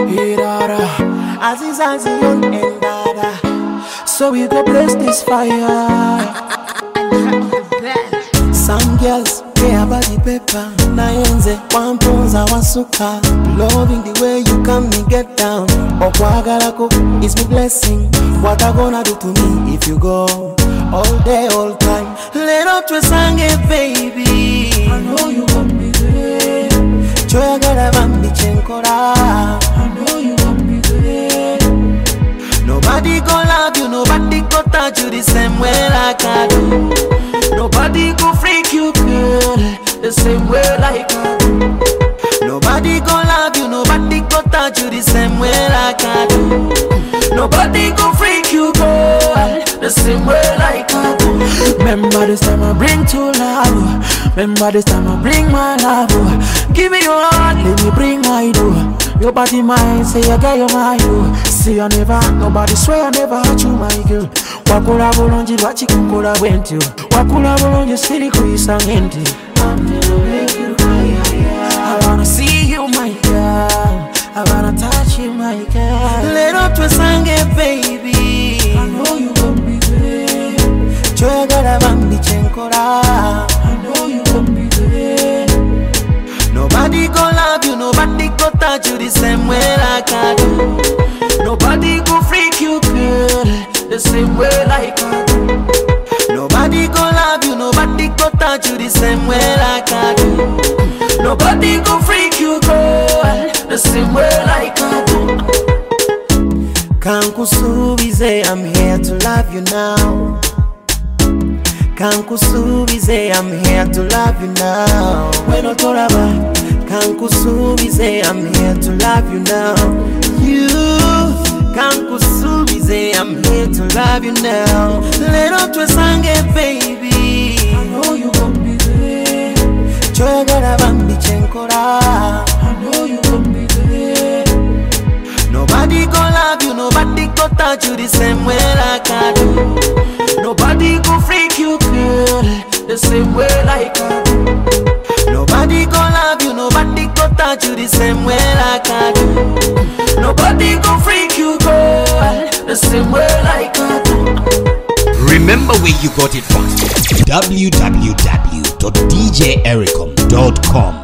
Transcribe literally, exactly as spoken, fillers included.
Irara, Aziz Azion and Dada. So we go bless this fire. Some girls care about the paper. Naenze wamponza wasuka. Loving the way you come and get down. Okwagalako is my blessing. What I gonna do to me if you go all day, all time? Let up to a song, baby. I know you want me there. Joya gara bambi chenkora. I know you want me there. Nobody gon' love you, nobody gon' touch you the same way like I do. Nobody gon' freak you, girl, the same way like I do. Nobody gon' love you, nobody gon' touch you the same way like I do. Nobody gon' freak you, girl, the same way like I do. Remember this time I bring true love. Remember this time I bring my love. Give me your heart, let me bring my do. Your body mine, say you get your mind. See I never, nobody swear I never hurt you, my girl. Wakula bolonji bachikukola bwentyo. Wakula bolonji siri kuisangenti. I'm gonna make you cry. I wanna see you, my girl. I wanna touch you, my girl. Let up to a song, baby. I know you gon' be there. Joya gara bambi chenkora. I know you gon' be there. Nobody gon' love you, nobody gon' touch you the same way like I do. Nobody gon' freak you, girl, the same way like I do. Nobody gon' love you, nobody gon' touch you the same way like I do. Nobody gon' freak you, girl, the same way like I do. Kankusubize, I'm here to love you now. Kankusubize, I'm here to love you now. When I told about Kankusubize, I'm here to love you now. You Kankusubize, I'm here to love you now. Let up to a song, baby. I know you gon' be there. Joya gara bambi chenkora. I know you gon' be there. Nobody gon' love you, nobody gon' touch you the same way like I do. Nobody gon' freak you, girl, the same way like I do. Nobody gon' love you, nobody gon' touch you the same way like I do. Nobody gon' freak you, girl, the same way like I do. Remember where you got it from. w w w dot d j ericom dot com